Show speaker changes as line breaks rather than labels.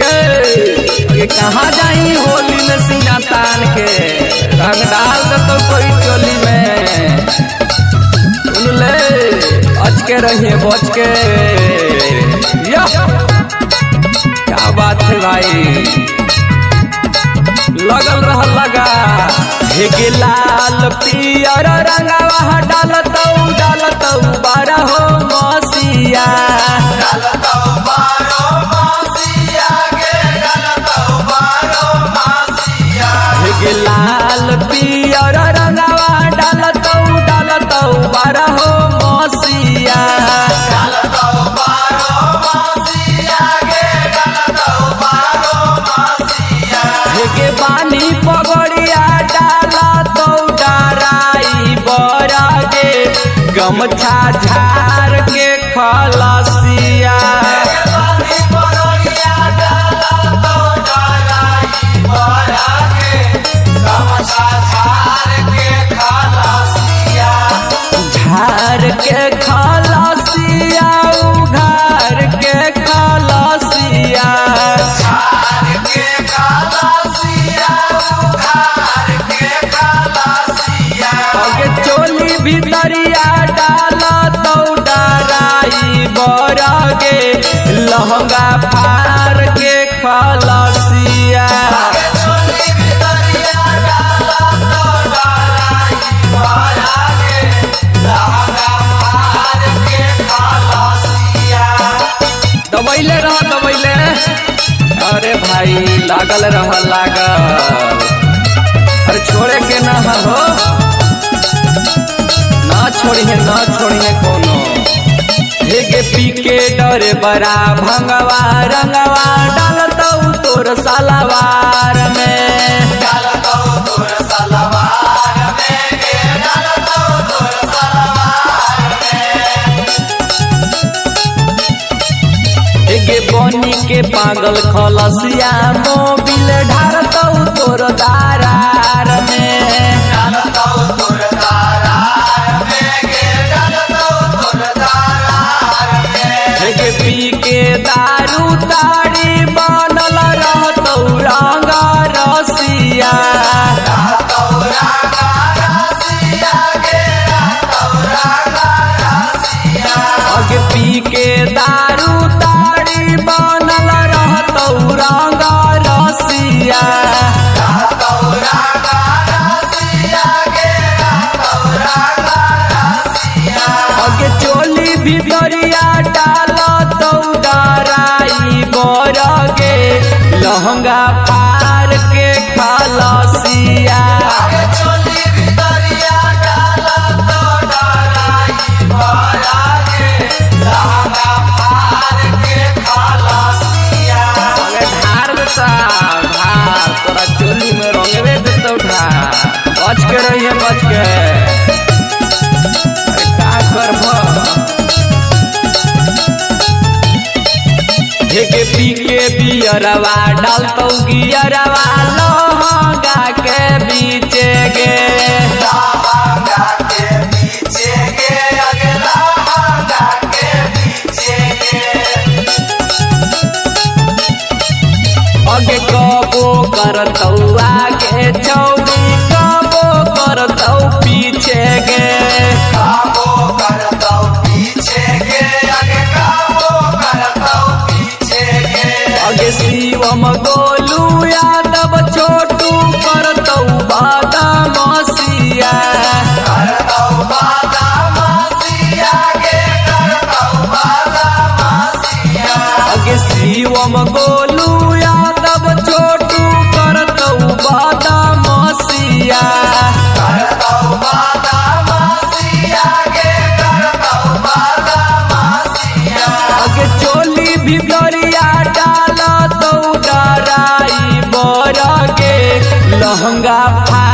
ये कहाँ जाई होली में सीना तान के रंग डाल दे तो कोई चोली में सुन ले बच के रहिए बच के क्या बात है भाई लगल रह लगा हे लाल पियर रंगवा डालतौ बारह हो मसिया हे लाल पियर रंगवा डालतौ बारह हो मसिया हे बानी पगड़िया डालतौ डराई बरगे गमछा झार के खलसिया झार के खलसिया उघार के खलसिया चोली भितरिया डालतौ डराई बरगे लहंगा फार के खलसिया दबैले रह दबैले अरे भाई लागल रह लागल अरे छोड़े के ना हो ना छोड़िए कोनो हेगे पी के डरे बड़ा भंगवा रंगवा डालतौ तोर सलवार में हेगे बनी के पागल खलसिया मोबिल ढारतौ तोर दारार में पी के दारू ताड़ी बनल रहतौ रंग रसिया अगे पी के दारू ताड़ी बनल रहतौ रंग रसिया अगे चोली भितरिया डालतौ डराई बरगे लहंगा फार के खलसिया तोरा चोली में रंगवे देतौ ढार बच के रहिए बच के अरे का करब हेगे पी के बियरवा डालतौ गियरवा लहंगा के बीचे गे अगे कबो करतौ आगे चौड़ी कबो करतौ पीछे गे अगे शिवम गोलू यादव छोटू करतौ बदमाशिया अगे शिवम गोलू यादव छोटू करतौ बदमाशिया अगे चोली भितरिया डालतौ डराई बरगे लहंगा